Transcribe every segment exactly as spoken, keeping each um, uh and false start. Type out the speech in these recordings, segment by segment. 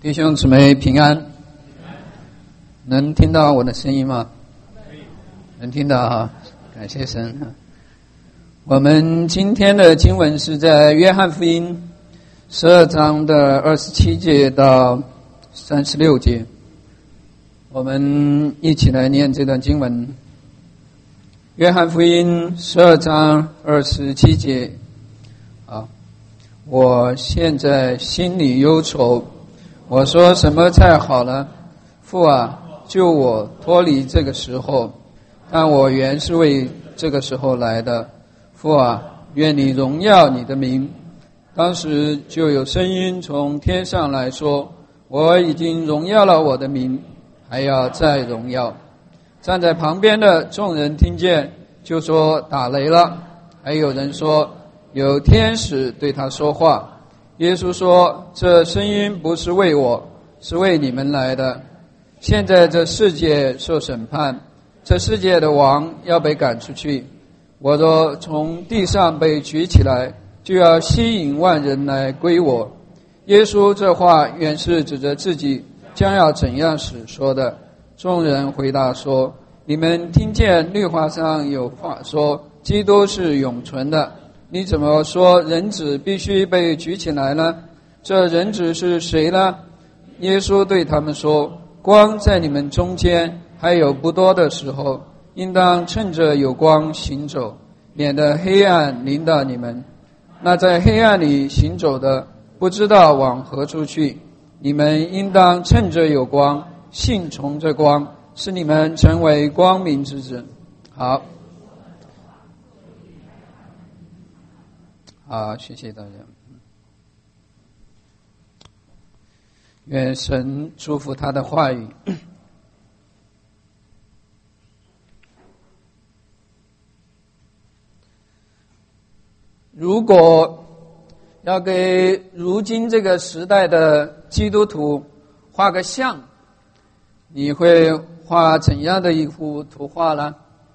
弟兄姊妹平安，能听到我的声音吗？能听到哈，感谢神。我们今天的经文是在约翰福音十二章的二十七节到三十六节，我们一起来念这段经文。约翰福音十二章二十七节，啊，我现在心里忧愁，我说什么才好呢？父啊，救我脱离这个时候，但我原是为这个时候来的。父啊，愿你荣耀你的名。当时就有声音从天上来说，我已经荣耀了我的名，还要再荣耀。站在旁边的众人听见，就说打雷了。还有人说有天使对他说话。耶稣说，这声音不是为我，是为你们来的。现在这世界受审判，这世界的王要被赶出去。我若从地上被举起来，就要吸引万人来归我。耶稣这话原是指着自己将要怎样死说的。众人回答说，你们听见律法上有话说基督是永存的，你怎么说人子必须被举起来呢？这人子是谁呢？耶稣对他们说，光在你们中间还有不多的时候，应当趁着有光行走，免得黑暗临到你们。那在黑暗里行走的，不知道往何处去。你们应当趁着有光，信从这光，使你们成为光明之子。好，好，谢谢大家。愿神祝福他的话语。如果要给如今这个时代的基督徒画个像，你会画怎样的一幅图画呢？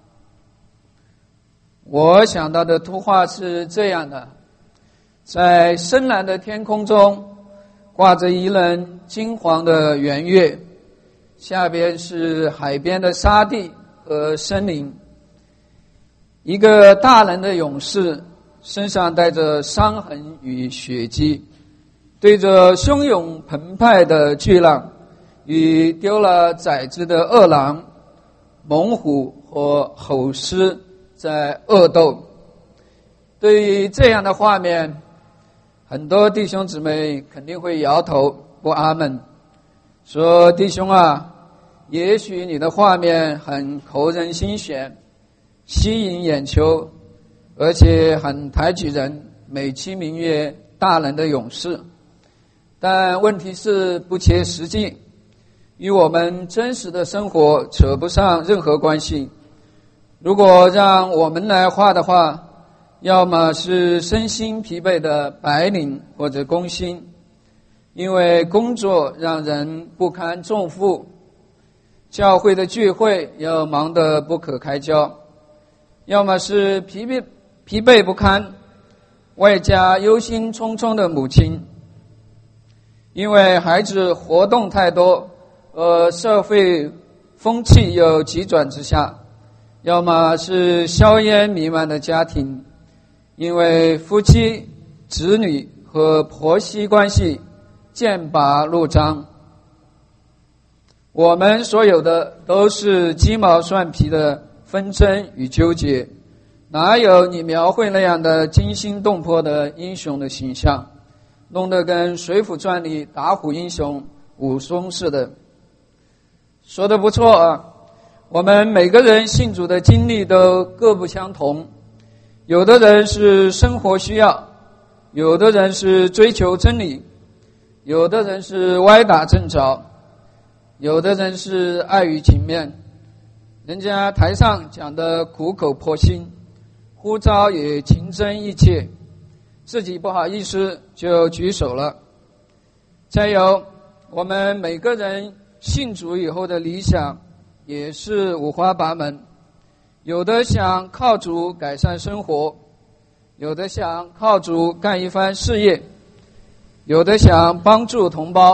我想到的图画是这样的，在深蓝的天空中挂着一轮金黄的圆月，下边是海边的沙地和森林。一个大人的勇士身上带着伤痕与血迹，对着汹涌澎湃的巨浪与丢了崽子的恶狼、猛虎和吼狮在恶斗。对于这样的画面，很多弟兄姊妹肯定会摇头不阿门，说弟兄啊，也许你的画面很扣人心弦，吸引眼球，而且很抬举人，美其名曰大人的勇士，但问题是不切实际，与我们真实的生活扯不上任何关系。如果让我们来画的话，要么是身心疲惫的白领或者工薪，因为工作让人不堪重负，教会的聚会要忙得不可开交；要么是疲惫疲惫不堪，外加忧心忡忡的母亲，因为孩子活动太多，呃，社会风气又急转直下；要么是硝烟弥漫的家庭，因为夫妻、子女和婆媳关系剑拔弩张。我们所有的都是鸡毛蒜皮的纷争与纠结，哪有你描绘那样的惊心动魄的英雄的形象，弄得跟《水浒传》里打虎英雄武松似的。说得不错啊，我们每个人信主的经历都各不相同，有的人是生活需要，有的人是追求真理，有的人是歪打正着，有的人是爱于情面，人家台上讲的苦口婆心，呼召也情真意切，自己不好意思就举手了。再有，我们每个人信主以后的理想也是五花八门，有的想靠主改善生活，有的想靠主干一番事业，有的想帮助同胞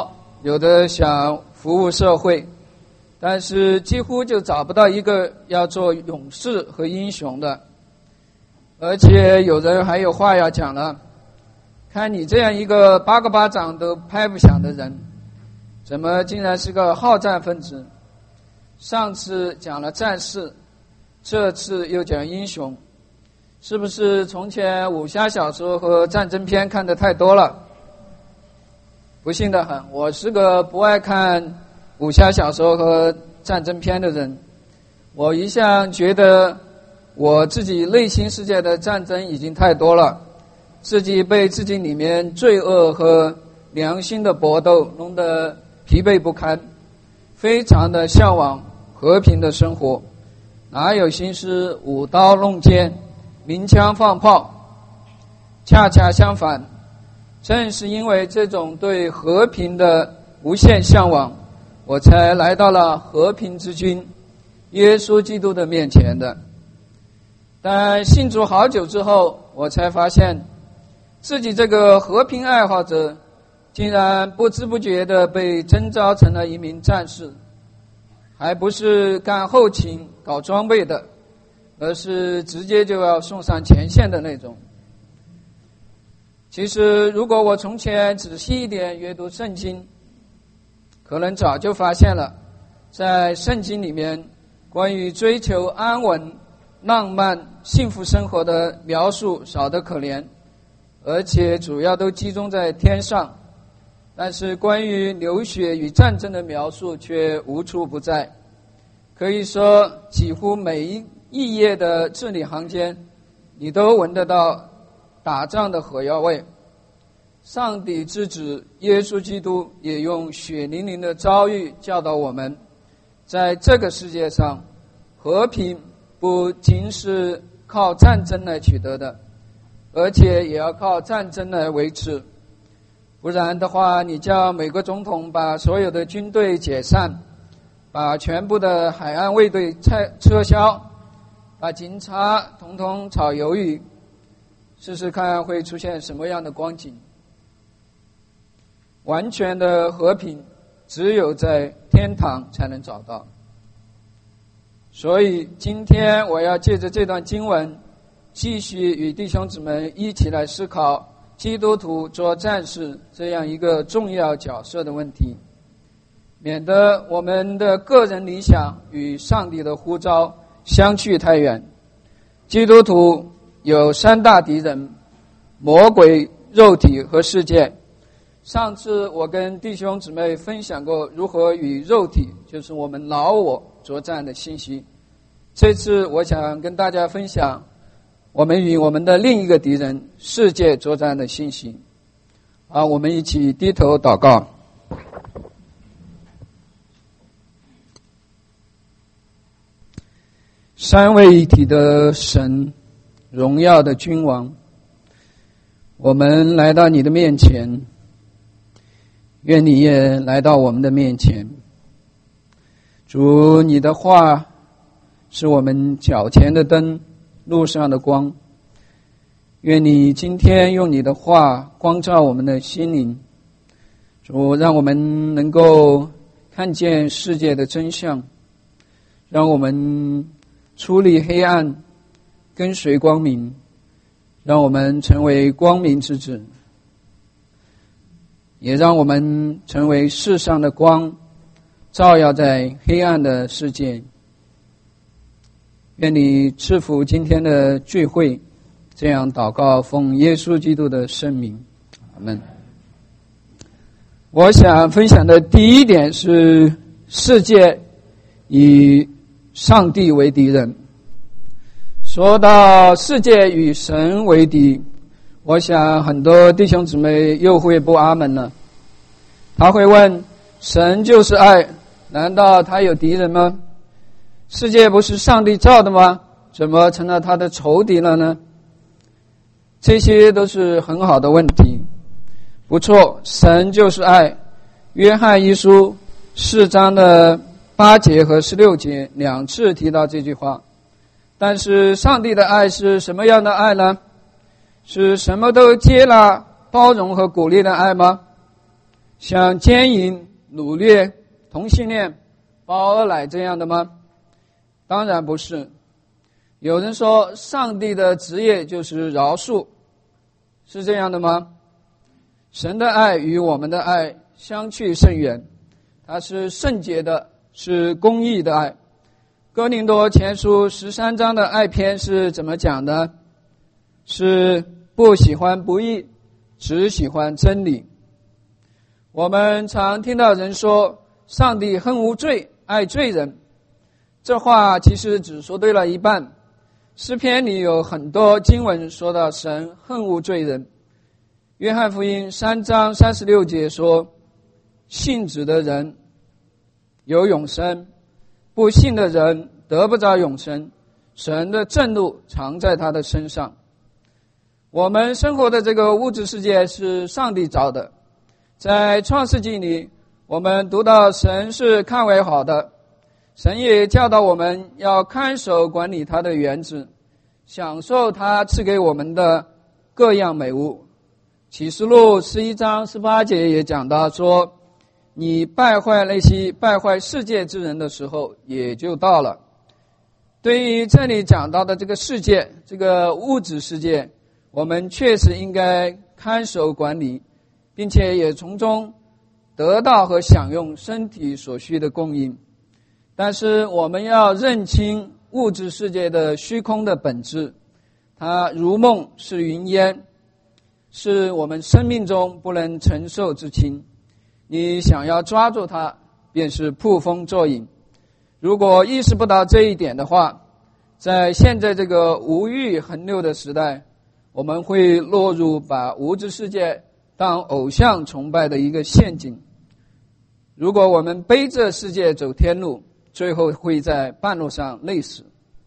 有的想服务社会，但是几乎就找不到一个要做勇士和英雄的。而且有人还有话要讲了，看你这样一个八个巴掌都拍不响的人，怎么竟然是个好战分子？上次讲了战士，这次又讲英雄，是不是从前武侠小说和战争片看得太多了？不幸得很，我是个不爱看武侠小说和战争片的人。我一向觉得我自己内心世界的战争已经太多了，自己被自己里面罪恶和良心的搏斗弄得疲惫不堪，非常的向往和平的生活，哪有心思舞刀弄剑、鸣枪放炮？恰恰相反，正是因为这种对和平的无限向往，我才来到了和平之君耶稣基督的面前的。但信主好久之后，我才发现自己这个和平爱好者竟然不知不觉地被征召成了一名战士，还不是干后勤搞装备的，而是直接就要送上前线的那种。其实如果我从前仔细一点阅读圣经，可能早就发现了，在圣经里面关于追求安稳、浪漫、幸福生活的描述少得可怜，而且主要都集中在天上，但是关于流血与战争的描述却无处不在。可以说几乎每一一页的字里行间，你都闻得到打仗的火药味。上帝之子耶稣基督也用血淋淋的遭遇教导我们，在这个世界上，和平不仅是靠战争来取得的，而且也要靠战争来维持。不然的话，你叫美国总统把所有的军队解散，把全部的海岸卫队撤销，把警察统统炒鱿鱼，试试看会出现什么样的光景。完全的和平只有在天堂才能找到。所以今天我要借着这段经文，继续与弟兄姊妹一起来思考基督徒做战士这样一个重要角色的问题，免得我们的个人理想与上帝的呼召相去太远。基督徒有三大敌人：魔鬼、肉体和世界。上次我跟弟兄姊妹分享过如何与肉体，就是我们老我作战的信息。这次我想跟大家分享我们与我们的另一个敌人世界作战的信息。啊，我们一起低头祷告。三位一体的神，荣耀的君王，我们来到你的面前，愿你也来到我们的面前。主，你的话是我们脚前的灯，路上的光。愿你今天用你的话光照我们的心灵，主，让我们能够看见世界的真相，让我们出离黑暗，跟随光明，让我们成为光明之子，也让我们成为世上的光，照耀在黑暗的世界。愿你赐福今天的聚会，这样祷告，奉耶稣基督的圣名，阿们。我想分享的第一点是世界以上帝为敌人。说到世界与神为敌，我想很多弟兄姊妹又会不阿门了。他会问，神就是爱，难道他有敌人吗？世界不是上帝造的吗？怎么成了他的仇敌了呢？这些都是很好的问题。不错，神就是爱。约翰一书四章的八节和十六节两次提到这句话。但是上帝的爱是什么样的爱呢？是什么都接纳、包容和鼓励的爱吗？像奸淫、 掳掠、同性恋、包二奶这样的吗？当然不是。有人说上帝的职业就是饶恕，是这样的吗？神的爱与我们的爱相去甚远，它是圣洁的，是公义的爱。哥林多前书十三章的爱篇是怎么讲的？是不喜欢不义，只喜欢真理。我们常听到人说上帝恨无罪，爱罪人，这话其实只说对了一半。诗篇里有很多经文说到神恨无罪人。约翰福音三章三十六节说，信子的人有永生，不信的人得不着永生，神的震怒藏在他的身上。我们生活的这个物质世界是上帝造的，在创世纪里我们读到神是看为好的，神也教导我们要看守管理他的园子，享受他赐给我们的各样美物。启示录十一章十八节也讲到说，你败坏那些败坏世界之人的时候也就到了。对于这里讲到的这个世界，这个物质世界，我们确实应该看守管理，并且也从中得到和享用身体所需的供应。但是我们要认清物质世界的虚空的本质，它如梦是云烟，是我们生命中不能承受之轻。你想要抓住它，便是捕风捉影。如果意识不到这一点的话，在现在这个无欲横流的时代，我们会落入把物质世界当偶像崇拜的一个陷阱。如果我们背着世界走天路，最后会在半路上累死。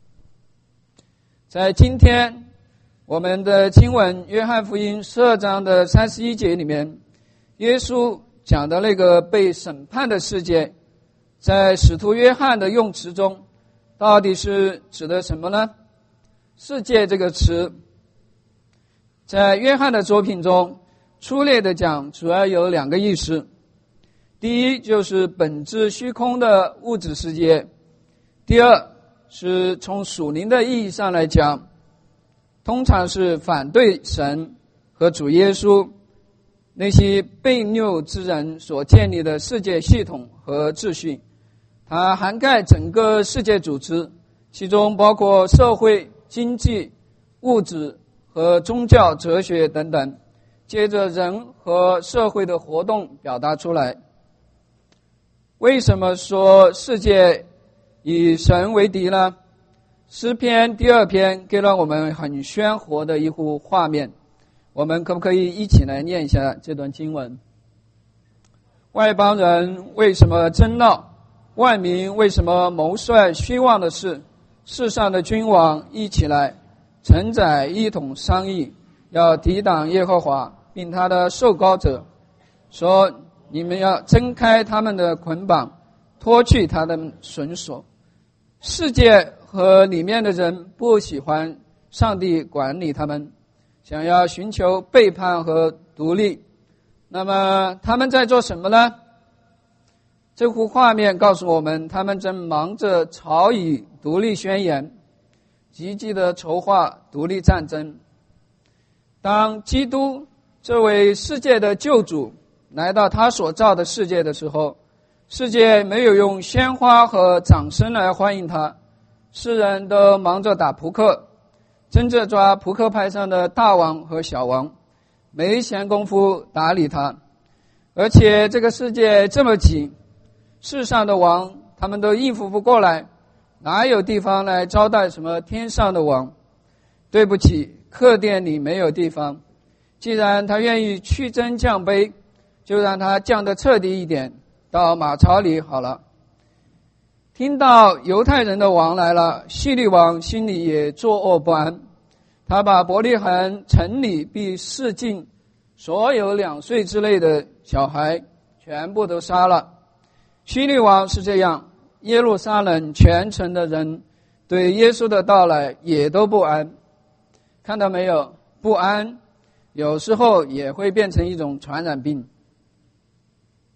在今天我们的经文约翰福音十二章的三十一节里面，耶稣讲的那个被审判的世界，在使徒约翰的用词中到底是指的什么呢？世界这个词在约翰的作品中粗略的讲主要有两个意思。第一就是本质虚空的物质世界，第二是从属灵的意义上来讲，通常是反对神和主耶稣那些悖谬之人所建立的世界系统和秩序。它涵盖整个世界组织，其中包括社会、经济、物质和宗教、哲学等等，借着人和社会的活动表达出来。为什么说世界以神为敌呢？诗篇第二篇给了我们很鲜活的一幅画面，我们可不可以一起来念一下这段经文？外邦人为什么争闹？万民为什么谋算虚妄的事？世上的君王一起来，臣宰一同商议，要抵挡耶和华并他的受膏者，说你们要挣开他们的捆绑，脱去他的绳索。世界和里面的人不喜欢上帝管理他们，想要寻求背叛和独立。那么他们在做什么呢？这幅画面告诉我们，他们正忙着草拟独立宣言，积极的筹划独立战争。当基督这位世界的救主来到他所造的世界的时候，世界没有用鲜花和掌声来欢迎他，世人都忙着打扑克，争着抓扑克牌上的大王和小王，没闲工夫打理他。而且这个世界这么挤，世上的王他们都应付不过来，哪有地方来招待什么天上的王？对不起，客店里没有地方。既然他愿意屈尊降卑，就让他降得彻底一点，到马槽里好了。听到犹太人的王来了，希律王心里也作恶不安，他把伯利恒城里必四境所有两岁之内的小孩全部都杀了。希律王是这样，耶路撒冷全城的人对耶稣的到来也都不安。看到没有？不安有时候也会变成一种传染病。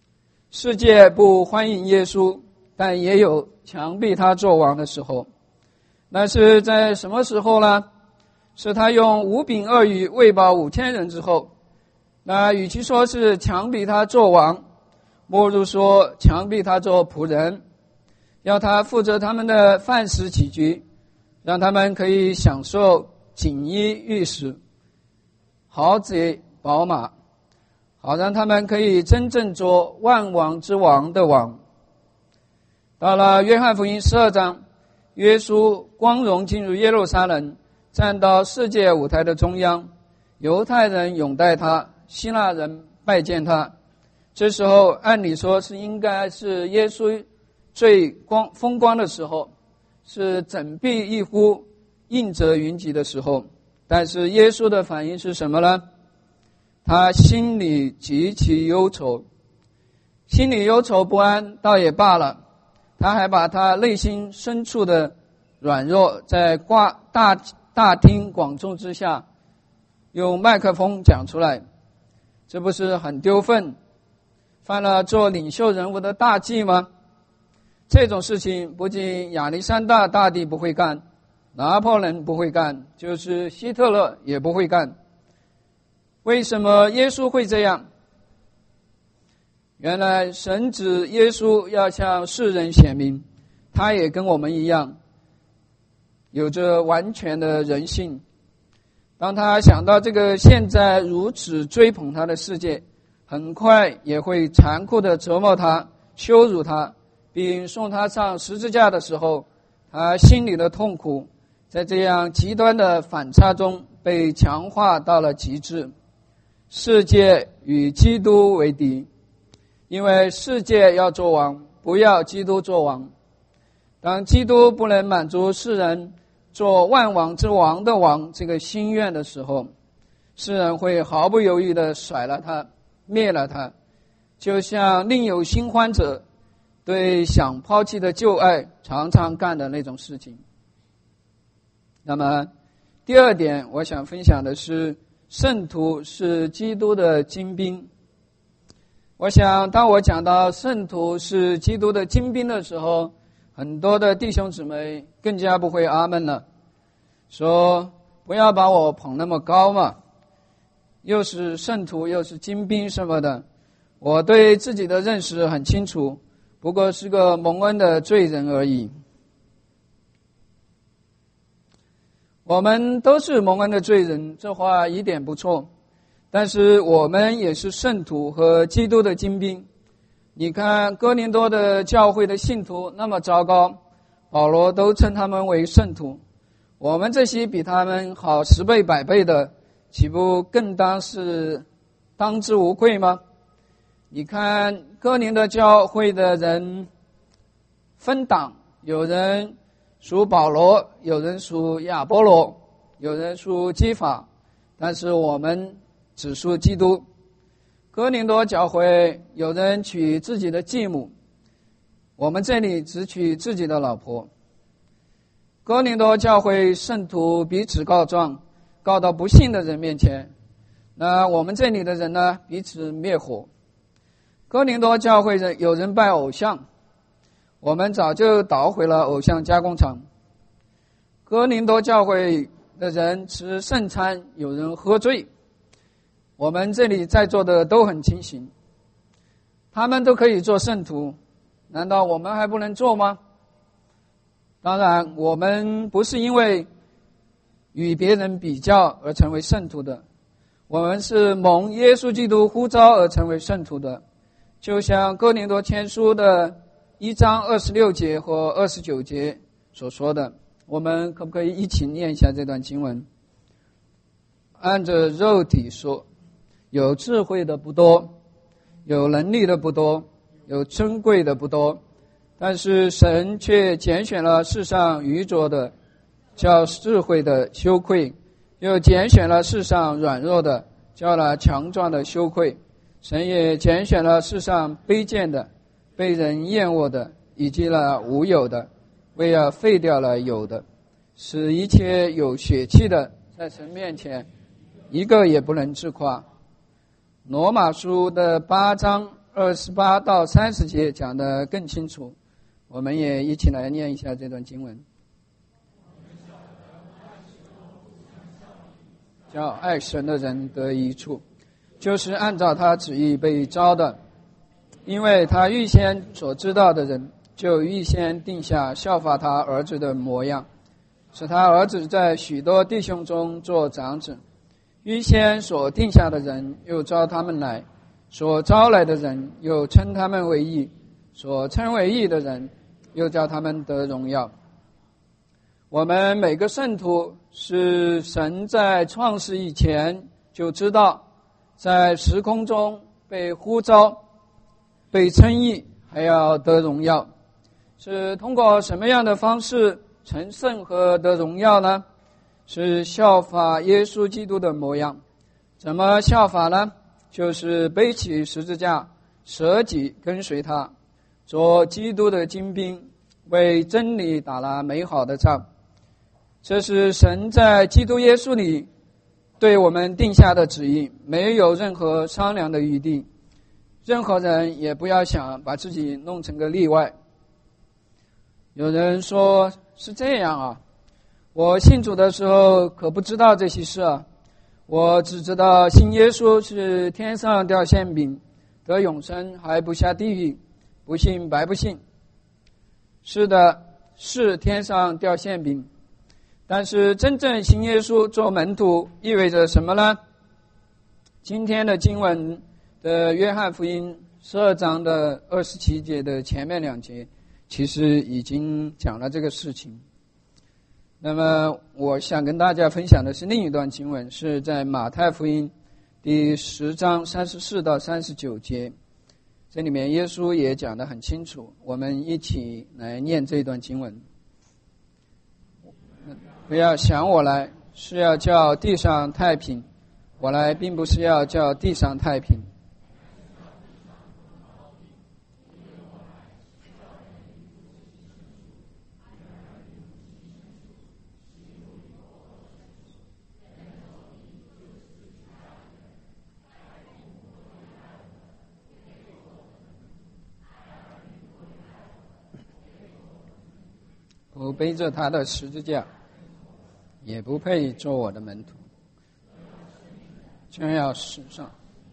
世界不欢迎耶稣，但也有强逼他做王的时候。那是在什么时候呢？是他用五饼二鱼喂饱五千人之后。那与其说是强逼他做王，莫如说强逼他做仆人，要他负责他们的饭食起居，让他们可以享受锦衣玉食、豪贼宝马，好让他们可以真正做万王之王的王。到了约翰福音十二章，耶稣光荣进入耶路撒冷，站到世界舞台的中央，犹太人拥戴他，希腊人拜见他。这时候按理说是应该是耶稣最光风光的时候，是振臂一呼应者云集的时候。但是耶稣的反应是什么呢？他心里极其忧愁，心里忧愁不安倒也罢了，他还把他内心深处的软弱在挂大大庭广众之下用麦克风讲出来，这不是很丢份，犯了做领袖人物的大忌吗？这种事情不仅亚历山大大帝不会干，拿破仑不会干，就是希特勒也不会干。为什么耶稣会这样？原来神指耶稣要向世人显明，他也跟我们一样有着完全的人性。当他想到这个现在如此追捧他的世界很快也会残酷地折磨他、羞辱他，并送他上十字架的时候，他心里的痛苦在这样极端的反差中被强化到了极致。世界与基督为敌，因为世界要做王，不要基督做王。当基督不能满足世人做万王之王的王这个心愿的时候，世人会毫不犹豫地甩了他，灭了他，就像另有新欢者对想抛弃的旧爱常常干的那种事情。那么第二点我想分享的是，圣徒是基督的精兵。我想当我讲到圣徒是基督的精兵的时候，很多的弟兄姊妹更加不会阿们了，说不要把我捧那么高嘛，又是圣徒又是精兵什么的。我对自己的认识很清楚，不过是个蒙恩的罪人而已。我们都是蒙恩的罪人，这话一点不错，但是我们也是圣徒和基督的精兵。你看哥林多的教会的信徒那么糟糕，保罗都称他们为圣徒，我们这些比他们好十倍百倍的，岂不更当是当之无愧吗？你看哥林多教会的人分党，有人属保罗，有人属亚波罗，有人属基法，但是我们只属基督。哥林多教会有人娶自己的继母，我们这里只娶自己的老婆。哥林多教会圣徒彼此告状，告到不信的人面前，那我们这里的人呢，彼此灭火。哥林多教会人有人拜偶像，我们早就捣毁了偶像加工厂。哥林多教会的人吃圣餐，有人喝醉，我们这里在座的都很清醒，他们都可以做圣徒，难道我们还不能做吗？当然我们不是因为与别人比较而成为圣徒的，我们是蒙耶稣基督呼召而成为圣徒的。就像哥林多前书的一章二十六节或二十九节所说的，我们可不可以一起念一下这段经文？按着肉体说，有智慧的不多，有能力的不多，有尊贵的不多，但是神却拣选了世上愚拙的，叫智慧的羞愧，又拣选了世上软弱的，叫了强壮的羞愧。神也拣选了世上卑贱的，被人厌恶的，以及了无有的，为要废掉了有的，使一切有血气的在神面前一个也不能自夸。罗马书的八章二十八到三十节讲得更清楚，我们也一起来念一下这段经文。叫爱神的人得益处，就是按照他旨意被召的，因为他预先所知道的人，就预先定下效法他儿子的模样，使他儿子在许多弟兄中做长子。预先所定下的人，又召他们来；所招来的人，又称他们为义；所称为义的人，又叫他们得荣耀。我们每个圣徒是神在创世以前就知道，在时空中被呼召、被称义，还要得荣耀。是通过什么样的方式成圣和得荣耀呢？是效法耶稣基督的模样。怎么效法呢？就是背起十字架，舍己跟随他，做基督的精兵，为真理打了美好的仗。这是神在基督耶稣里对我们定下的旨意，没有任何商量的余地。任何人也不要想把自己弄成个例外。有人说，是这样啊，我信主的时候可不知道这些事啊，我只知道信耶稣是天上掉馅饼，得永生还不下地狱，不信白不信。是的，是天上掉馅饼，但是真正信耶稣做门徒意味着什么呢？今天的经文的约翰福音十二章的二十七节的前面两节其实已经讲了这个事情。那么我想跟大家分享的是另一段经文，是在马太福音第十章三十四到三十九节，这里面耶稣也讲得很清楚，我们一起来念这段经文。不要想我来是要叫地上太平，我来并不是要叫地上太平。不背着他的十字架，也不配做我的门徒，将要死上，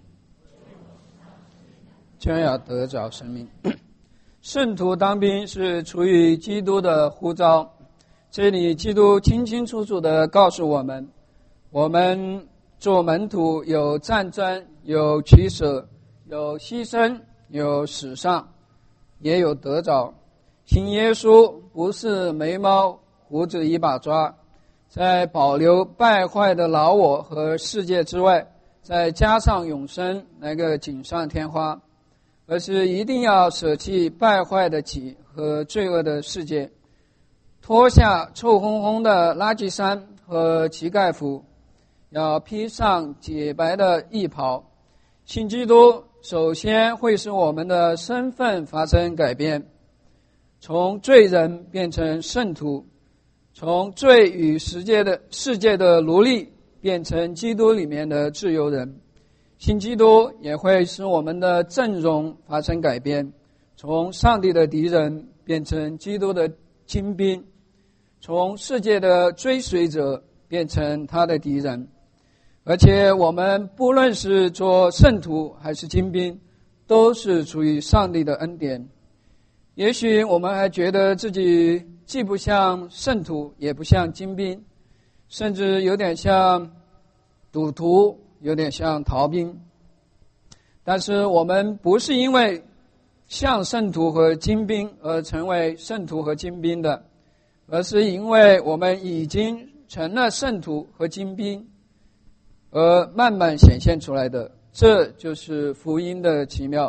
将要得着生命。圣徒当兵是出于基督的呼召，这里基督清清楚楚地告诉我们，我们做门徒有战争，有取舍，有牺牲，有死上，也有得着。信耶稣不是眉毛胡子一把抓，在保留败坏的老我和世界之外，再加上永生来个锦上添花，而是一定要舍弃败坏的己和罪恶的世界，脱下臭烘烘的垃圾衫和乞丐服，要披上洁白的义袍。信基督首先会使我们的身份发生改变，从罪人变成圣徒，从罪与世界的世界的奴隶变成基督里面的自由人。信基督也会使我们的阵容发生改变，从上帝的敌人变成基督的精兵，从世界的追随者变成他的敌人。而且我们不论是做圣徒还是精兵，都是出于上帝的恩典。也许我们还觉得自己既不像圣徒，也不像精兵，甚至有点像赌徒，有点像逃兵。但是我们不是因为像圣徒和精兵而成为圣徒和精兵的，而是因为我们已经成了圣徒和精兵而慢慢显现出来的。这就是福音的奇妙。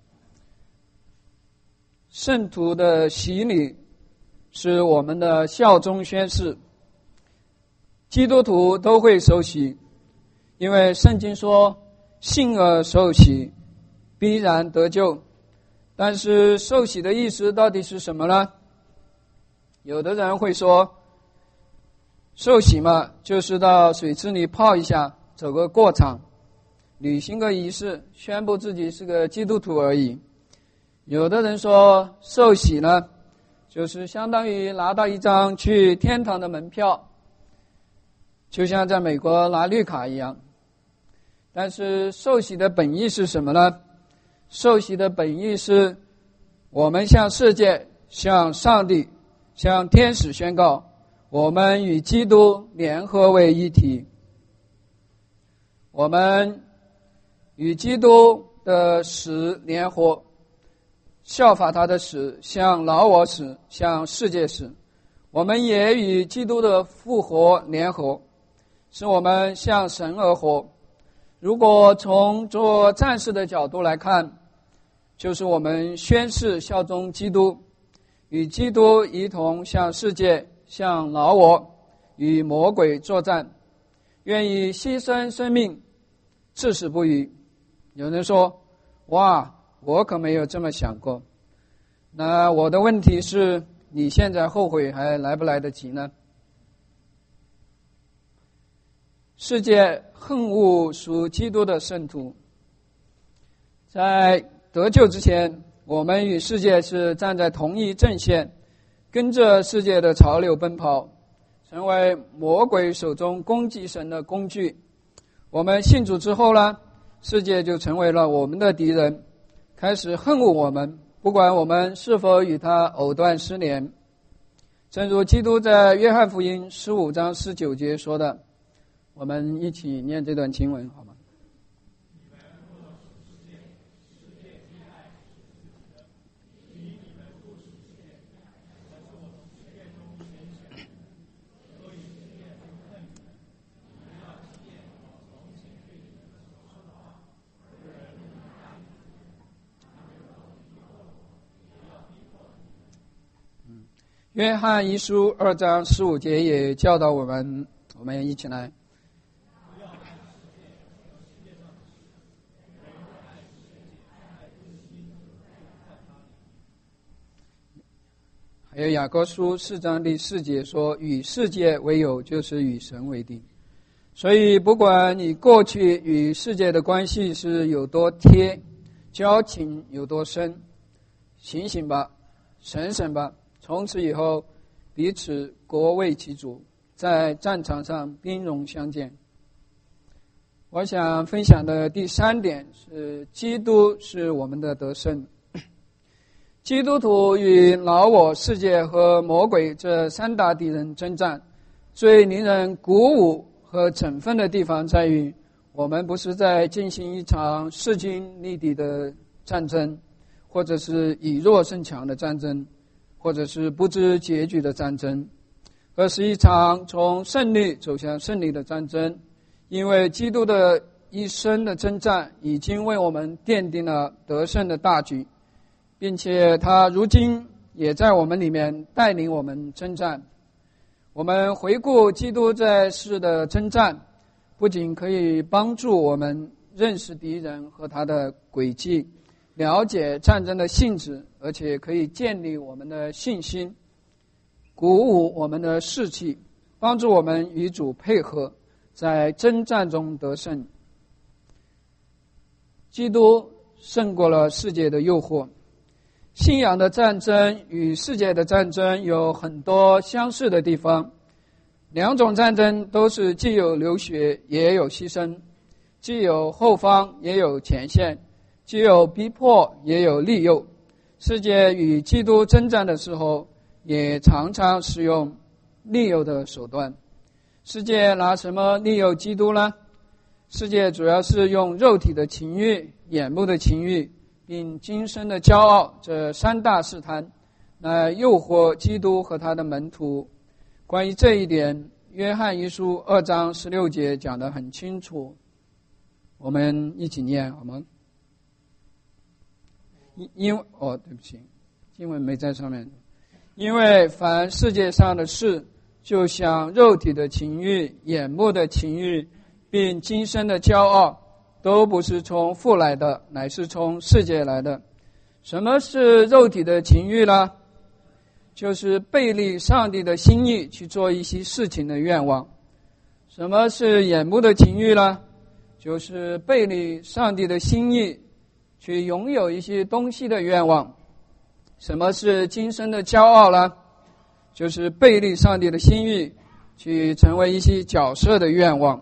圣徒的洗礼是我们的效忠宣誓，基督徒都会受洗，因为圣经说信而受洗必然得救。但是受洗的意思到底是什么呢？有的人会说，受洗嘛，就是到水池里泡一下，走个过场。 履行个仪式，宣布自己是个基督徒而已。有的人说受洗呢，就是相当于拿到一张去天堂的门票，就像在美国拿绿卡一样。但是受洗的本意是什么呢？受洗的本意是我们向世界、向上帝、向天使宣告，我们与基督联合为一体，我们与基督的死联合，效法他的死，向老我死，向世界死。我们也与基督的复活联合，使我们向神而活。如果从做战士的角度来看，就是我们宣誓效忠基督，与基督一同向世界、向老我与魔鬼作战，愿意牺牲生命，至死不渝。有人说，哇，我可没有这么想过。那我的问题是，你现在后悔还来不来得及呢？世界恨恶属基督的圣徒，在得救之前，我们与世界是站在同一阵线，跟着世界的潮流奔跑，成为魔鬼手中攻击神的工具。我们信主之后呢，世界就成为了我们的敌人，开始恨恶我们，不管我们是否与他藕断丝连。正如基督在约翰福音十五章十九节说的，我们一起念这段经文好吗？约翰一书二章十五节也教导我们，我们一起来。还有雅各书四章第四节说，与世界为友，就是与神为敌。所以不管你过去与世界的关系是有多贴，交情有多深，醒醒吧，省省吧，从此以后彼此各为其主，在战场上兵戎相见。我想分享的第三点是，基督是我们的得胜。基督徒与老我、世界和魔鬼这三大敌人征战，最令人鼓舞和振奋的地方在于，我们不是在进行一场势均力敌的战争，或者是以弱胜强的战争，或者是不知结局的战争，而是一场从胜利走向胜利的战争。因为基督的一生的征战已经为我们奠定了得胜的大局，并且他如今也在我们里面带领我们征战。我们回顾基督在世的征战，不仅可以帮助我们认识敌人和他的诡计，了解战争的性质，而且可以建立我们的信心，鼓舞我们的士气，帮助我们与主配合，在征战中得胜。基督胜过了世界的诱惑。信仰的战争与世界的战争有很多相似的地方，两种战争都是既有流血也有牺牲，既有后方也有前线，既有逼迫也有利诱。世界与基督征战的时候，也常常使用利诱的手段。世界拿什么利诱基督呢？世界主要是用肉体的情欲、眼目的情欲并今生的骄傲这三大试探来诱惑基督和他的门徒。关于这一点，约翰一书二章十六节讲得很清楚，我们一起念好吗？因为哦，对不起，经文没在上面。因为凡世界上的事，就像肉体的情欲、眼目的情欲，并今生的骄傲，都不是从父来的，乃是从世界来的。什么是肉体的情欲呢？就是背离上帝的心意去做一些事情的愿望。什么是眼目的情欲呢？ 就是背离上帝的心意，去拥有一些东西的愿望。什么是今生的骄傲呢？就是背离上帝的心意，去成为一些角色的愿望。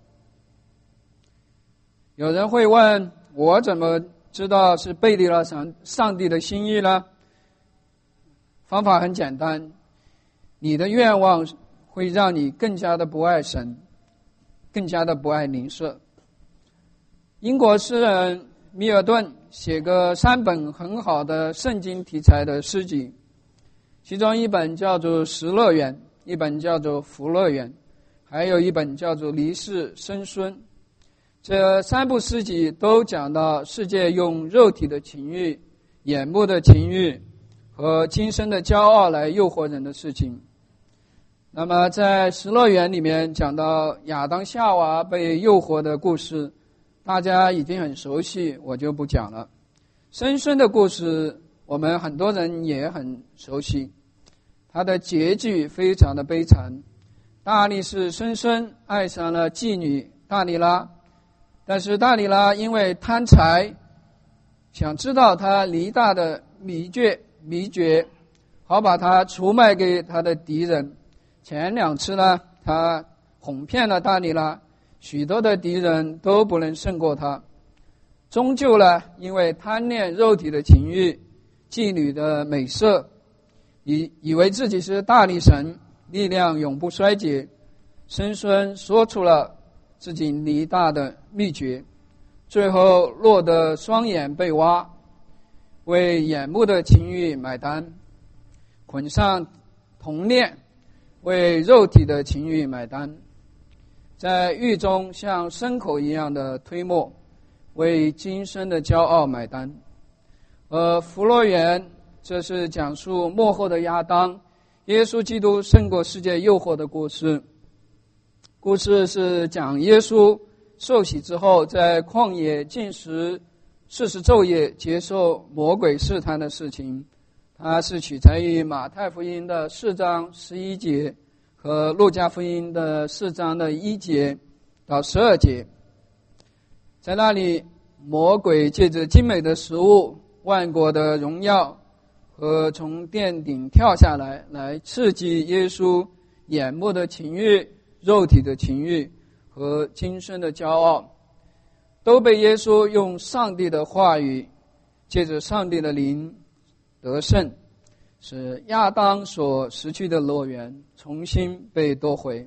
有人会问，我怎么知道是背离了上上帝的心意呢？方法很简单，你的愿望会让你更加的不爱神，更加的不爱邻舍。英国诗人米尔顿写过三本很好的圣经题材的诗集，其中一本叫做《失乐园》，一本叫做《福乐园》，还有一本叫做《离世生孙》。这三部诗集都讲到世界用肉体的情欲、眼目的情欲和今生的骄傲来诱惑人的事情。那么在《失乐园》里面讲到亚当夏娃被诱惑的故事，大家已经很熟悉，我就不讲了。生孙的故事我们很多人也很熟悉，他的结局非常的悲惨。大力士生孙爱上了妓女大利拉，但是大利拉因为贪财，想知道他离大的秘诀秘诀，好把他出卖给他的敌人。前两次呢，他哄骗了大利拉，许多的敌人都不能胜过他。终究呢，因为贪恋肉体的情欲、妓女的美色，以以为自己是大力神，力量永不衰竭。生孙说出了自己离大的秘诀，最后落得双眼被挖，为眼目的情欲买单，捆上铜链，为肉体的情欲买单，在狱中像牲口一样的推磨，为今生的骄傲买单。而福乐园这是讲述末后的亚当，耶稣基督胜过世界诱惑的故事。故事是讲耶稣受洗之后，在旷野禁食四十昼夜，接受魔鬼试探的事情。它是取材于马太福音的四章十一节和路加福音的四章的一节到十二节。在那里，魔鬼借着精美的食物、万国的荣耀和从殿顶跳下来，来刺激耶稣眼目的情欲、肉体的情欲和今生的骄傲，都被耶稣用上帝的话语，借着上帝的灵得胜，使亚当所失去的乐园重新被夺回。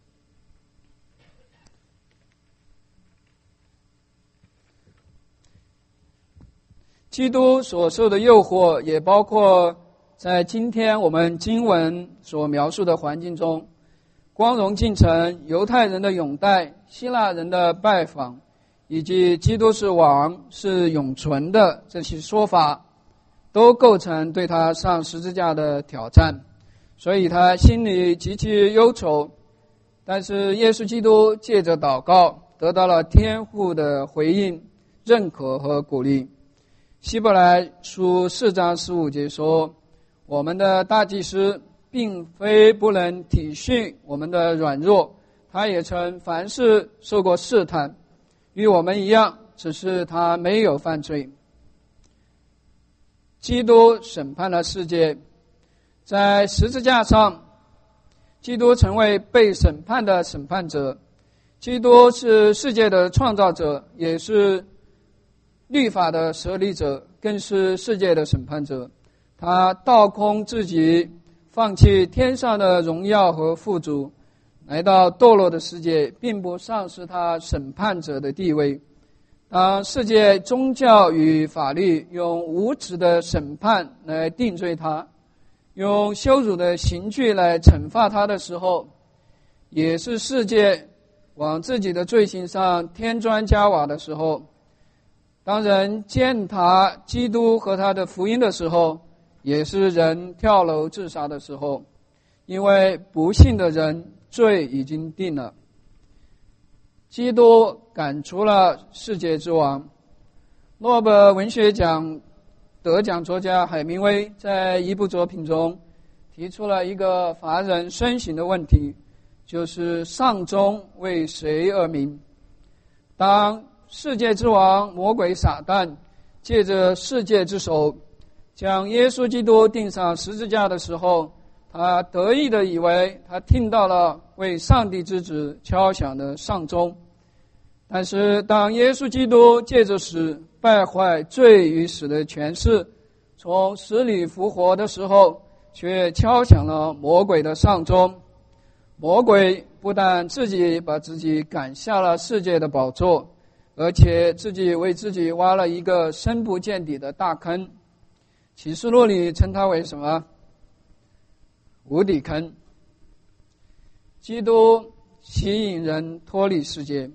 基督所受的诱惑也包括在今天我们经文所描述的环境中，光荣进城、犹太人的拥戴、希腊人的拜访，以及基督是王、是永存的这些说法，都构成对他上十字架的挑战。所以他心里极其忧愁，但是耶稣基督借着祷告得到了天父的回应、认可和鼓励。希伯来书四章十五节说，我们的大祭司并非不能体恤我们的软弱，他也曾凡事受过试探，与我们一样，只是他没有犯罪。基督审判了世界，在十字架上，基督成为被审判的审判者。基督是世界的创造者，也是律法的设立者，更是世界的审判者。他倒空自己，放弃天上的荣耀和富足，来到堕落的世界，并不丧失他审判者的地位。当世界宗教与法律用无耻的审判来定罪他，用羞辱的刑具来惩罚他的时候，也是世界往自己的罪行上添砖加瓦的时候。当人践踏基督和他的福音的时候，也是人跳楼自杀的时候，因为不信的人罪已经定了。基督赶出了世界之王。诺贝尔文学奖得奖作家海明威在一部作品中提出了一个发人深省的问题，就是丧钟为谁而鸣？ 当世界之王魔鬼撒旦借着世界之手将耶稣基督钉上十字架的时候，他得意地以为他听到了为上帝之子敲响的上钟。但是当耶稣基督借着死败坏罪与死的权势，从死里复活的时候，却敲响了魔鬼的上钟。魔鬼不但自己把自己赶下了世界的宝座，而且自己为自己挖了一个深不见底的大坑。启示录里称它为什么？无底坑。基督吸引人脱离世界，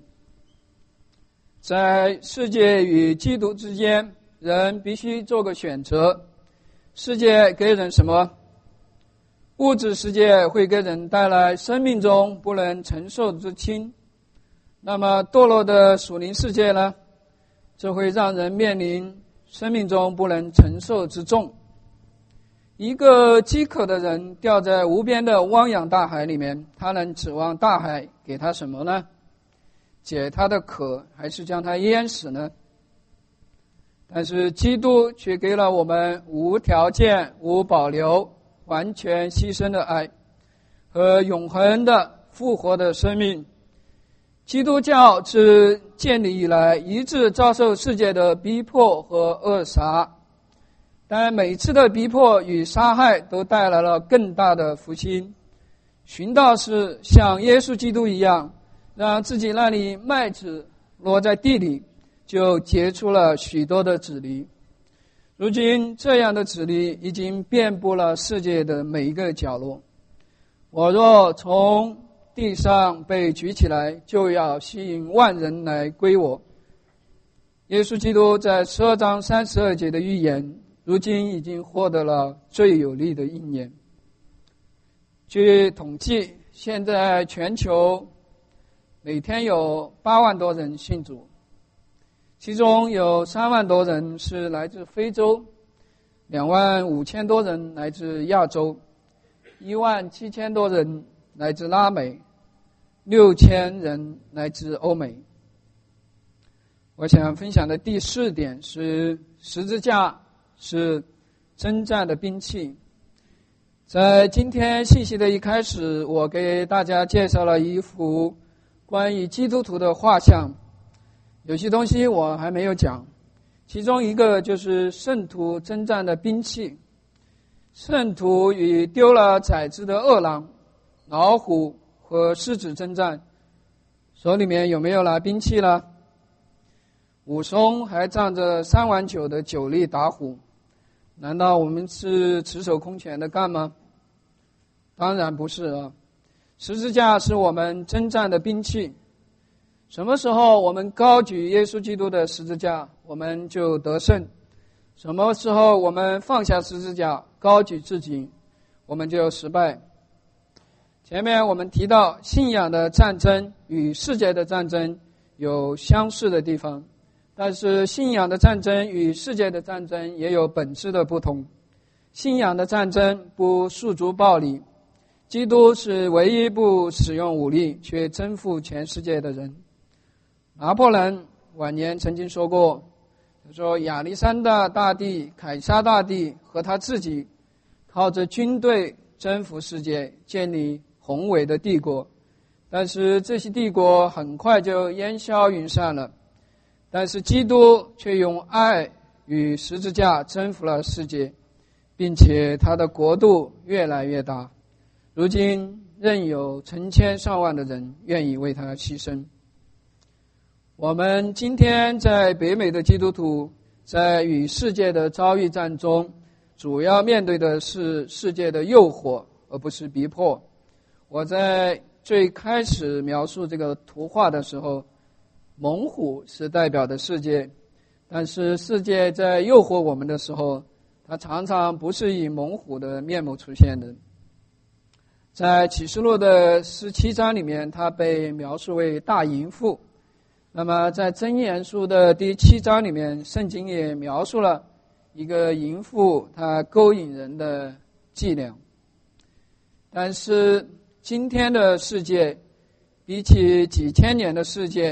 在世界与基督之间，人必须做个选择。世界给人什么？物质世界会给人带来生命中不能承受之轻。那么堕落的属灵世界呢？这会让人面临生命中不能承受之重。一个饥渴的人掉在无边的汪洋大海里面，他能指望大海给他什么呢？解他的渴，还是将他淹死呢？但是基督却给了我们无条件、无保留、完全牺牲的爱和永恒的复活的生命。基督教自建立以来一直遭受世界的逼迫和扼杀，但每次的逼迫与杀害都带来了更大的复兴。寻道是像耶稣基督一样，让自己那里麦子落在地里，就结出了许多的子粒。如今这样的子粒已经遍布了世界的每一个角落。我若从地上被举起来，就要吸引万人来归我。耶稣基督在十二章三十二节的预言，如今已经获得了最有力的应验。据统计，现在全球每天有八万多人信主，其中有三万多人是来自非洲，两万五千多人来自亚洲，一万七千多人来自拉美，六千人来自欧美。我想分享的第四点是，十字架是征战的兵器。在今天信息的一开始，我给大家介绍了一幅关于基督徒的画像，有些东西我还没有讲，其中一个就是圣徒征战的兵器。圣徒与丢了崽子的恶狼、老虎和狮子征战，手里面有没有拿兵器呢？武松还仗着三碗酒的酒力打虎，难道我们是赤手空拳的干吗？当然不是啊。十字架是我们征战的兵器。什么时候我们高举耶稣基督的十字架，我们就得胜；什么时候我们放下十字架，高举自己，我们就失败。前面我们提到，信仰的战争与世界的战争有相似的地方，但是信仰的战争与世界的战争也有本质的不同。信仰的战争不诉诸暴力，基督是唯一不使用武力却征服全世界的人。拿破仑晚年曾经说过，他说亚历山大大帝、凯撒大帝和他自己靠着军队征服世界，建立宏伟的帝国，但是这些帝国很快就烟消云散了。但是基督却用爱与十字架征服了世界，并且他的国度越来越大，如今仍有成千上万的人愿意为他牺牲。我们今天在北美的基督徒在与世界的遭遇战中，主要面对的是世界的诱惑，而不是逼迫。我在最开始描述这个图画的时候，猛虎是代表的世界，但是世界在诱惑我们的时候，它常常不是以猛虎的面目出现的。在启示录的十七章里面，它被描述为大淫妇。那么在箴言书的第七章里面，圣经也描述了一个淫妇她勾引人的伎俩。但是今天的世界比起几千年的世界，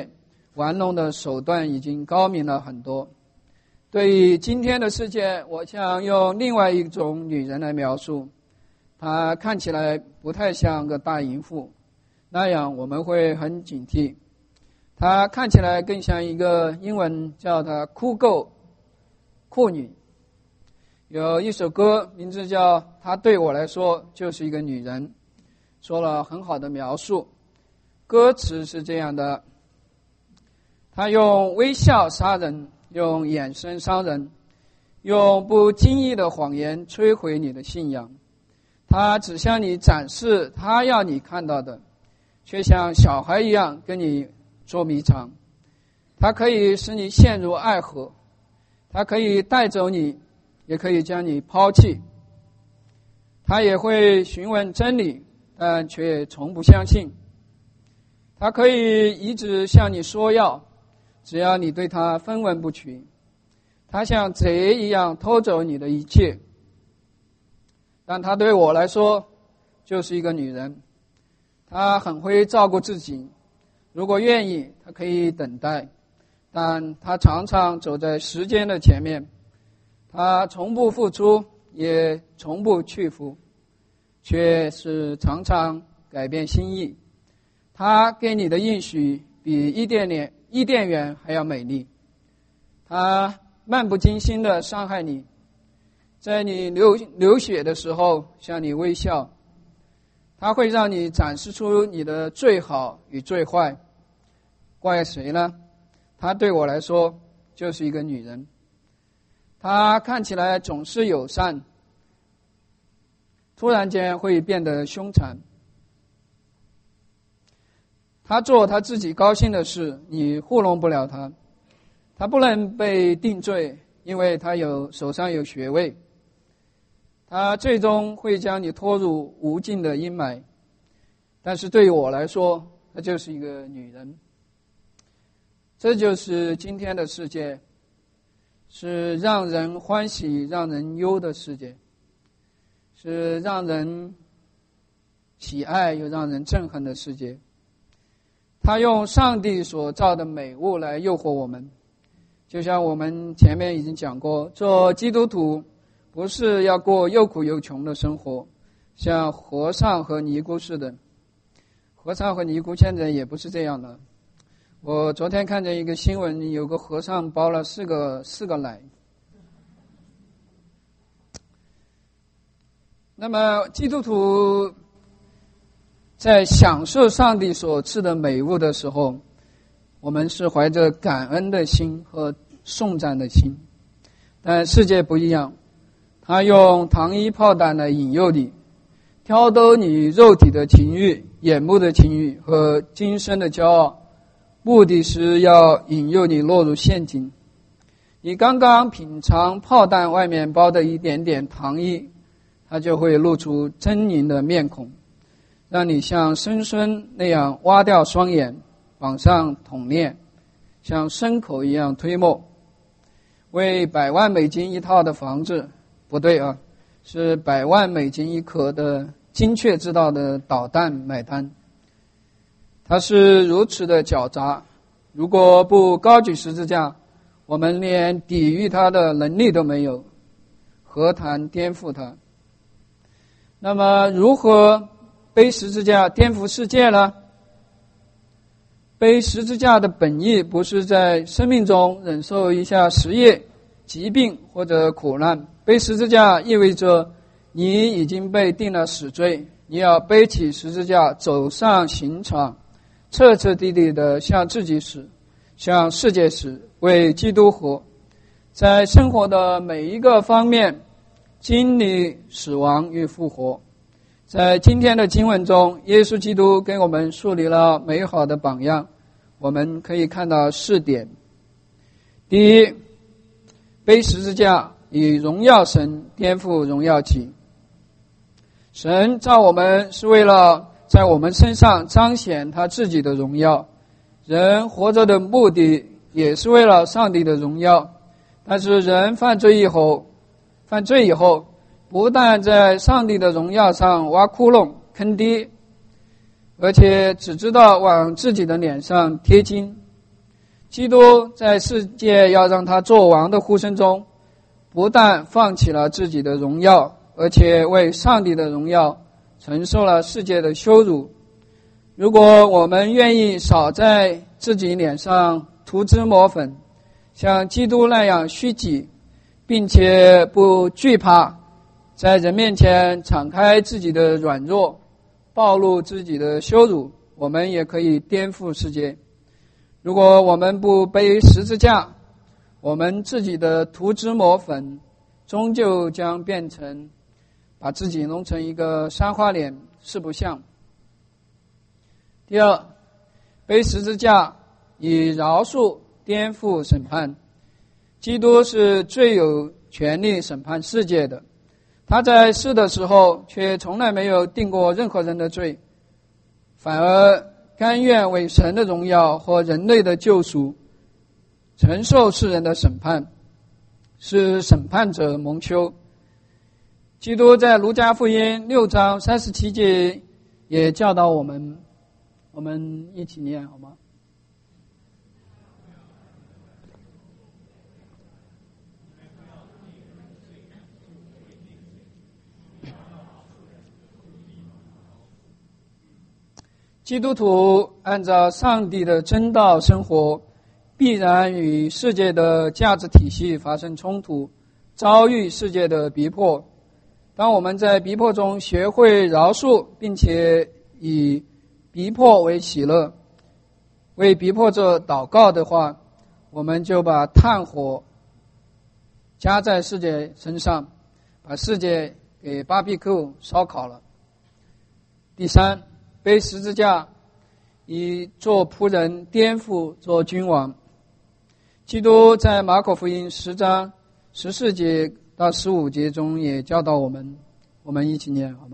玩弄的手段已经高明了很多。对于今天的世界，我想用另外一种女人来描述，她看起来不太像个大淫妇，那样我们会很警惕。她看起来更像一个英文叫她酷狗酷女。有一首歌名字叫《她对我来说就是一个女人》，说了很好的描述。歌词是这样的：她用微笑杀人，用眼神伤人，用不经意的谎言摧毁你的信仰。她只向你展示她要你看到的，却像小孩一样跟你捉迷藏。她可以使你陷入爱河，她可以带走你，也可以将你抛弃。她也会询问真理，但却从不相信。她可以一直向你索要，只要你对她分文不取。她像贼一样偷走你的一切。但她对我来说就是一个女人。她很会照顾自己，如果愿意她可以等待，但她常常走在时间的前面。她从不付出，也从不屈服，却是常常改变心意。她给你的应许比伊甸园伊甸园还要美丽。她漫不经心地伤害你，在你流流血的时候向你微笑。她会让你展示出你的最好与最坏。怪谁呢？她对我来说就是一个女人。她看起来总是友善，突然间会变得凶残。她做她自己高兴的事，你糊弄不了她。她不能被定罪，因为她有手上有学位。她最终会将你拖入无尽的阴霾。但是对于我来说，她就是一个女人。这就是今天的世界，是让人欢喜让人忧的世界，是让人喜爱又让人憎恨的世界。他用上帝所造的美物来诱惑我们，就像我们前面已经讲过，做基督徒不是要过又苦又穷的生活，像和尚和尼姑似的。和尚和尼姑现在也不是这样的。我昨天看见一个新闻，有个和尚包了四个四个奶。那么基督徒在享受上帝所赐的美物的时候，我们是怀着感恩的心和颂赞的心。但世界不一样，他用糖衣炮弹来引诱你，挑逗你肉体的情欲、眼目的情欲和今生的骄傲，目的是要引诱你落入陷阱。你刚刚品尝炮弹外面包的一点点糖衣，它就会露出狰狞的面孔，让你像参孙那样挖掉双眼，绑上铜链，像牲口一样推磨。为百万美金一套的房子，不对啊，是百万美金一颗的精确制造的导弹买单。他是如此的狡诈，如果不高举十字架，我们连抵御他的能力都没有，何谈颠覆他？那么如何背十字架颠覆世界呢？背十字架的本意不是在生命中忍受一下失业、疾病或者苦难。背十字架意味着你已经被定了死罪，你要背起十字架走上刑场，彻彻底底地向自己死，向世界死，为基督活。在生活的每一个方面经历死亡与复活。在今天的经文中，耶稣基督给我们树立了美好的榜样，我们可以看到四点。第一，背十字架以荣耀神颠覆荣耀己。神造我们是为了在我们身上彰显他自己的荣耀，人活着的目的也是为了上帝的荣耀。但是人犯罪以后犯罪以后不但在上帝的荣耀上挖窟窿坑爹，而且只知道往自己的脸上贴金。 基督在世界要让他做王的呼声中，不但放弃了自己的荣耀，而且为上帝的荣耀承受了世界的羞辱。如果我们愿意少在自己脸上涂脂抹粉，像基督那样虚己，并且不惧怕在人面前敞开自己的软弱，暴露自己的羞辱，我们也可以颠覆世界。如果我们不背十字架，我们自己的涂脂抹粉终究将变成把自己弄成一个三花脸，四不像。第二，背十字架以饶恕颠覆审判。基督是最有权力审判世界的，他在世的时候却从来没有定过任何人的罪，反而甘愿为神的荣耀和人类的救赎承受世人的审判，是审判者蒙羞。基督在路加福音六章三十七节也教导我们，我们一起念好吗？基督徒按照上帝的真道生活，必然与世界的价值体系发生冲突，遭遇世界的逼迫。当我们在逼迫中学会饶恕，并且以逼迫为喜乐，为逼迫者祷告的话，我们就把炭火加在世界身上，把世界给巴比 Q 烧烤了。第三，背十字架以做仆人颠覆做君王。基督在马可福音十章十四节到十五节中也教导我们，我们一起念好吗？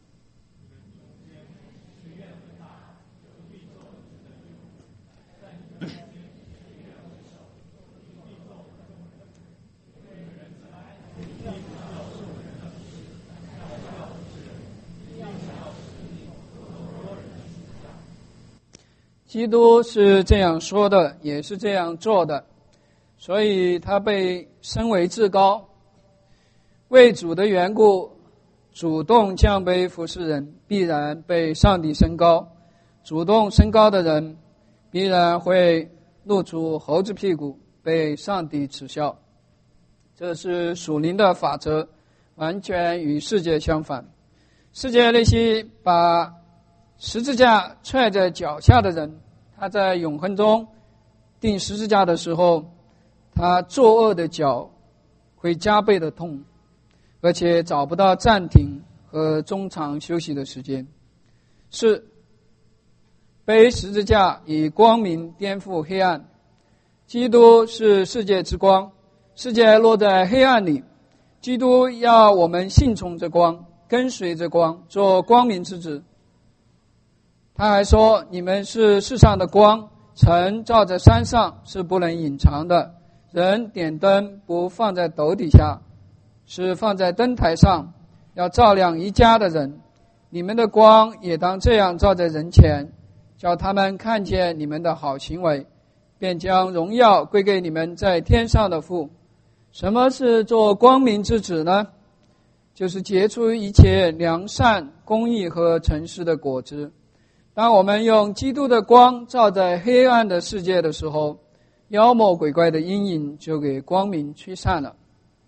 基督是这样说的，也是这样做的，所以他被升为至高。为主的缘故，主动降卑服侍人，必然被上帝升高。主动升高的人，必然会露出猴子屁股，被上帝耻笑。这是属灵的法则，完全与世界相反。世界那些把十字架踹在脚下的人，他在永恒中钉十字架的时候，他作恶的脚会加倍的痛，而且找不到暂停和中场休息的时间。是背十字架以光明颠覆黑暗。基督是世界之光，世界落在黑暗里，基督要我们信从这光，跟随着光，做光明之子。他还说，你们是世上的光，晨照在山上是不能隐藏的，人点灯不放在斗底下，是放在灯台上，要照亮一家的人。你们的光也当这样照在人前，叫他们看见你们的好行为，便将荣耀归给你们在天上的父。什么是做光明之子呢？就是结出一切良善、公义和诚实的果子。当我们用基督的光照在黑暗的世界的时候，妖魔鬼怪的阴影就给光明驱散了。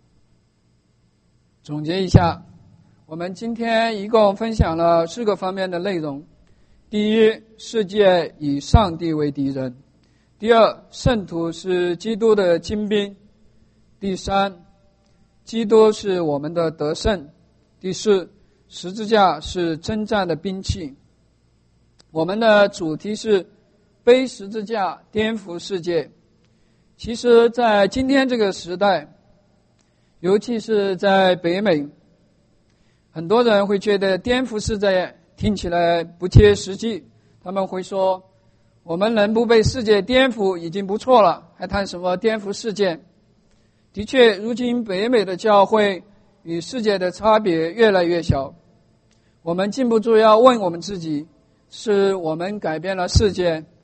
总结一下，我们今天一共分享了四个方面的内容。第一，世界以上帝为敌人；第二，圣徒是基督的精兵；第三，基督是我们的得胜；第四，十字架是征战的兵器。我们的主题是背十字架颠覆世界。其实在今天这个时代，尤其是在北美，很多人会觉得颠覆世界听起来不切实际，他们会说，我们能不被世界颠覆已经不错了，还谈什么颠覆世界？的确，如今北美的教会与世界的差别越来越小，我们禁不住要问我们自己，是我们改变了世界，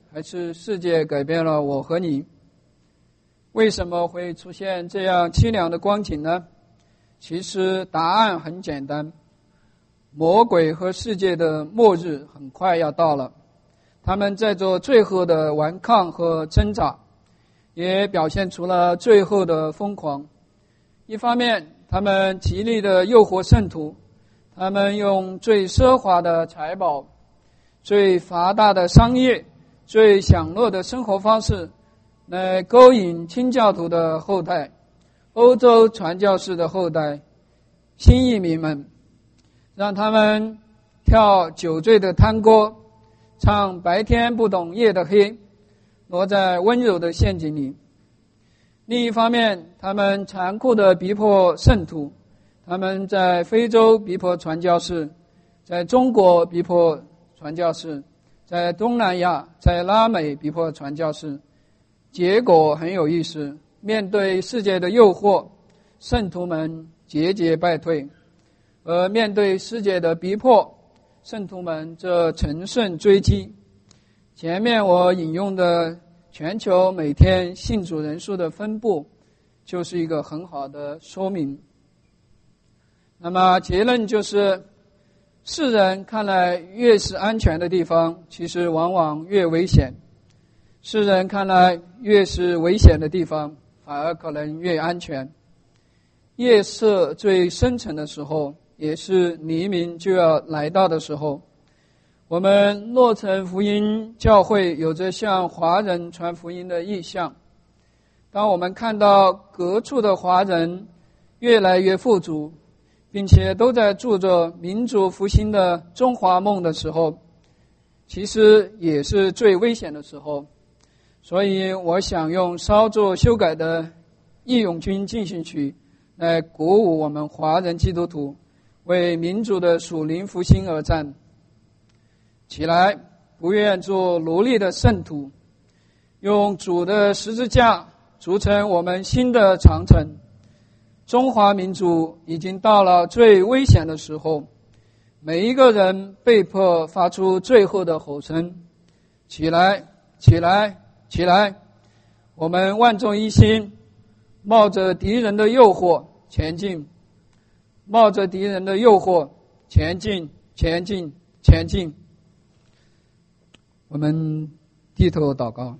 还是世界改变了我和你？为什么会出现这样凄凉的光景呢？其实答案很简单，魔鬼和世界的末日很快要到了，他们在做最后的顽抗和挣扎，也表现出了最后的疯狂。一方面，他们极力的诱惑圣徒，他们用最奢华的财宝、最发达的商业、最享乐的生活方式来勾引清教徒的后代、欧洲传教士的后代、新移民们，让他们跳酒醉的探戈，唱白天不懂夜的黑，落在温柔的陷阱里。另一方面，他们残酷地逼迫圣徒，他们在非洲逼迫传教士，在中国逼迫传教士，在东南亚、在拉美逼迫传教士。结果很有意思，面对世界的诱惑，圣徒们节节败退，而面对世界的逼迫，圣徒们则乘胜追击。前面我引用的全球每天信主人数的分布就是一个很好的说明。那么结论就是，世人看来越是安全的地方，其实往往越危险；世人看来越是危险的地方，反而可能越安全。夜色最深沉的时候，也是黎明就要来到的时候。我们洛城福音教会有着向华人传福音的意向。当我们看到各处的华人越来越富足，并且都在做着民族复兴的中华梦的时候，其实也是最危险的时候。所以我想用稍作修改的义勇军进行曲来鼓舞我们华人基督徒为民族的属灵复兴而战。起来，不愿做奴隶的圣徒，用主的十字架筑成我们新的长城。中华民族已经到了最危险的时候，每一个人被迫发出最后的吼声：起来，起来，起来！我们万众一心，冒着敌人的诱惑前进，冒着敌人的诱惑前进，前进，前进。我们低头祷告。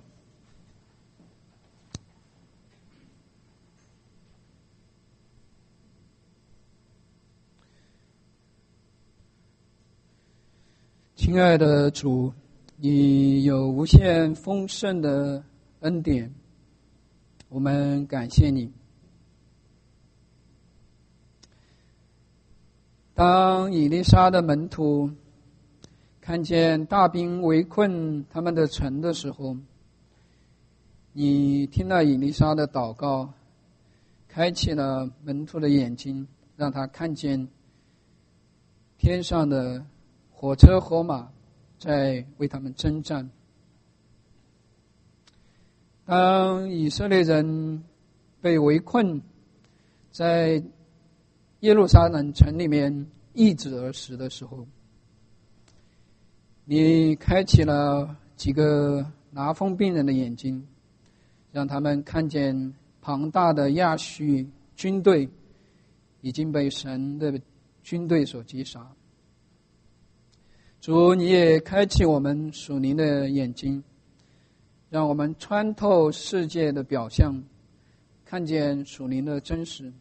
亲爱的主，你有无限丰盛的恩典，我们感谢你。当以利沙的门徒看见大兵围困他们的城的时候，你听了以利沙的祷告，开启了门徒的眼睛，让他看见天上的火车火马在为他们征战。当以色列人被围困在耶路撒冷城里面易子而死的时候，你开启了几个拿风病人的眼睛，让他们看见庞大的亚述军队已经被神的军队所击杀。主，你也开启我们属灵的眼睛，让我们穿透世界的表象，看见属灵的真实，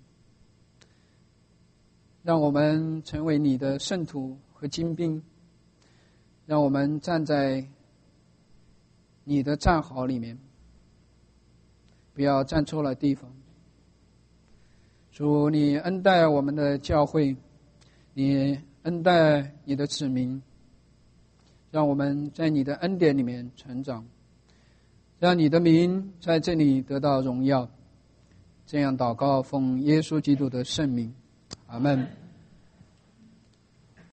让我们成为你的圣徒和精兵，让我们站在你的战壕里面，不要站错了地方。主，你恩待我们的教会，你恩待你的子民，让我们在你的恩典里面成长，让你的名在这里得到荣耀。这样祷告，奉耶稣基督的圣名，阿们。